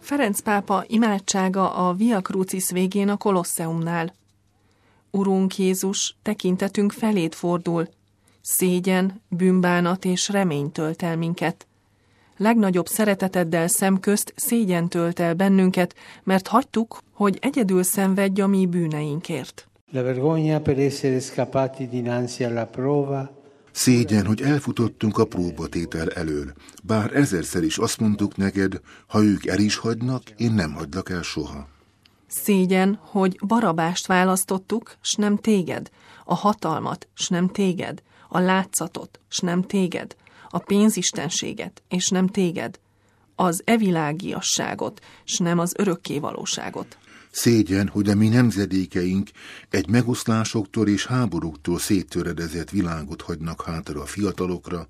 Ferenc pápa imádsága a Via Crucis végén a Kolosseumnál. Urunk Jézus, tekintetünk feléd fordul. Szégyen, bűnbánat és remény tölt el minket. Legnagyobb szereteteddel szemközt szégyen tölt el bennünket, mert hagytuk, hogy egyedül szenvedj a mi bűneinkért. La vergogna per essere scappati dinanzi alla prova. Szégyen, hogy elfutottunk a próbatétel elől. Bár ezerszer is azt mondtuk neked, ha ők el is hagynak, én nem hagylak el soha. Szégyen, hogy Barabást választottuk, s nem téged, a hatalmat, s nem téged, a látszatot, s nem téged, a pénzistenséget, és nem téged, az evilágiasságot, s nem az örökkévalóságot. Szégyen, hogy a mi nemzedékeink egy megoszlásoktól és háborúktól széttöredezett világot hagynak hátra a fiatalokra,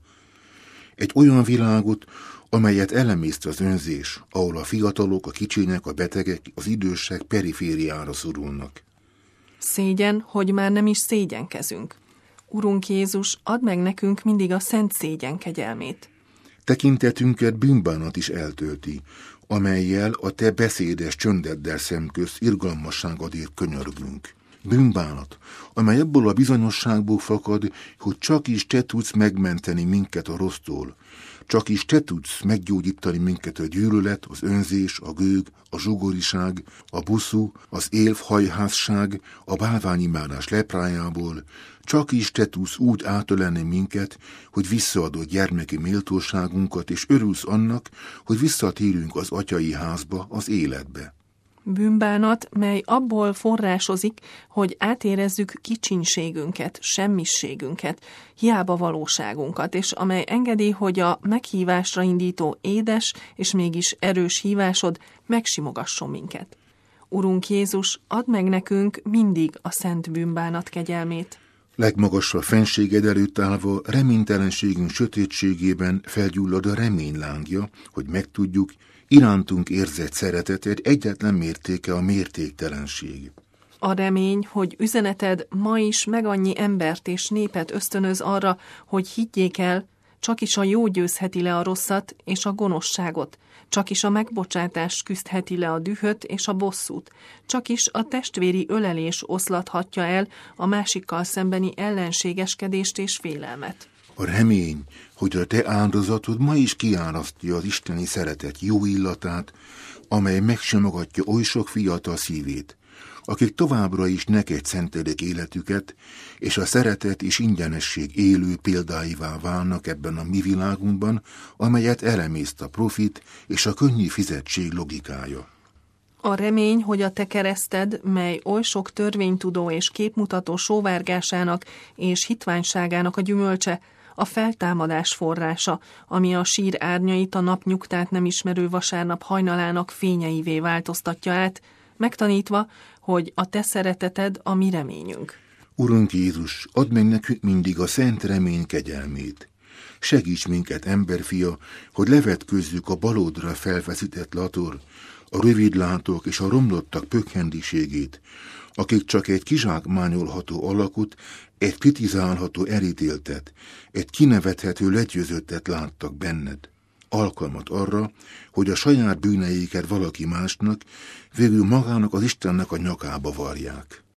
egy olyan világot, amelyet elemészt az önzés, ahol a fiatalok, a kicsinyek, a betegek, az idősek perifériára szorulnak. Szégyen, hogy már nem is szégyenkezünk. Urunk Jézus, add meg nekünk mindig a szent szégyen kegyelmét. Tekintetünket bűnbánat is eltölti, amellyel a te beszédes csöndeddel szemközt irgalmasságodért könyörgünk. Bűnbánat, amely abból a bizonyosságból fakad, hogy csak is te tudsz megmenteni minket a rossztól, csak is te tudsz meggyógyítani minket a gyűlölet, az önzés, a gőg, a zsugoriság, a buszú, az élfhajházság, a bálványimádás leprájából, csak is te tudsz úgy átölelni minket, hogy visszaadod gyermeki méltóságunkat, és örülsz annak, hogy visszatérünk az atyai házba, az életbe. Bűnbánat, mely abból forrásozik, hogy átérezzük kicsinségünket, semmisségünket, hiába valóságunkat, és amely engedi, hogy a meghívásra indító édes és mégis erős hívásod megsimogasson minket. Urunk Jézus, add meg nekünk mindig a szent bűnbánat kegyelmét. Legmagasabb fenséged előtt állva reménytelenségünk sötétségében felgyullad a remény lángja, hogy megtudjuk, irántunk érzett szereteted egyetlen mértéke a mértéktelenség. A remény, hogy üzeneted ma is meg annyi embert és népet ösztönöz arra, hogy higgyék el, csak is a jó győzheti le a rosszat és a gonoszságot, csak is a megbocsátás küzdheti le a dühöt és a bosszút, csak is a testvéri ölelés oszlathatja el a másikkal szembeni ellenségeskedést és félelmet. A remény, hogy a te áldozatod ma is kiárasztja az isteni szeretet jó illatát, amely megsimogatja oly sok fiatal szívét, akik továbbra is neked szentelik életüket, és a szeretet és ingyenesség élő példáivá válnak ebben a mi világunkban, amelyet elemészt a profit és a könnyű fizetség logikája. A remény, hogy a te kereszted, mely oly sok törvénytudó és képmutató sóvárgásának és hitványságának a gyümölcse, a feltámadás forrása, ami a sír árnyait a napnyugtát nem ismerő vasárnap hajnalának fényeivé változtatja át, megtanítva, hogy a te szereteted a mi reményünk. Urunk Jézus, add meg nekünk mindig a szent remény kegyelmét. Segíts minket, emberfia, hogy levetközzük a balódra felfeszített lator, a rövidlátók és a romlottak pökhendiségét, akik csak egy kizsákmányolható alakot, egy kritizálható elítéltet, egy kinevethető legyőzöttet láttak benned. Alkalmat arra, hogy a saját bűneiket valaki másnak, végül magának az Istennek a nyakába varják.